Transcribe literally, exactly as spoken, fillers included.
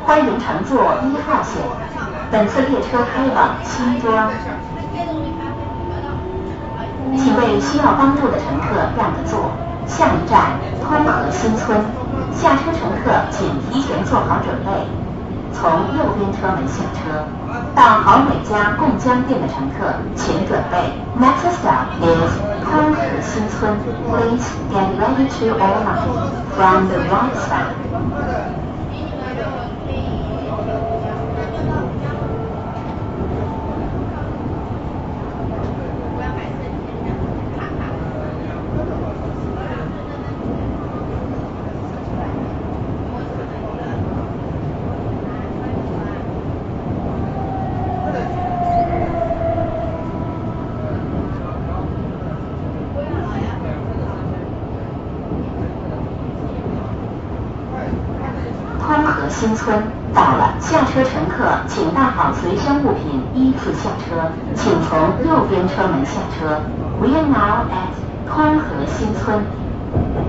欢迎乘坐一号线，本次列车开往新庄。请为需要帮助的乘客让个座。下一站通河新村，下车乘客请提前做好准备。从右边车门下车，到好美家贡江店的乘客请准备。Next stop is 通河新村。Please get ready to arrive from the right side. 通河新村到了，下车乘客请带好随身物品，依次下车，请从右边车门下车。We are now at 通河新村。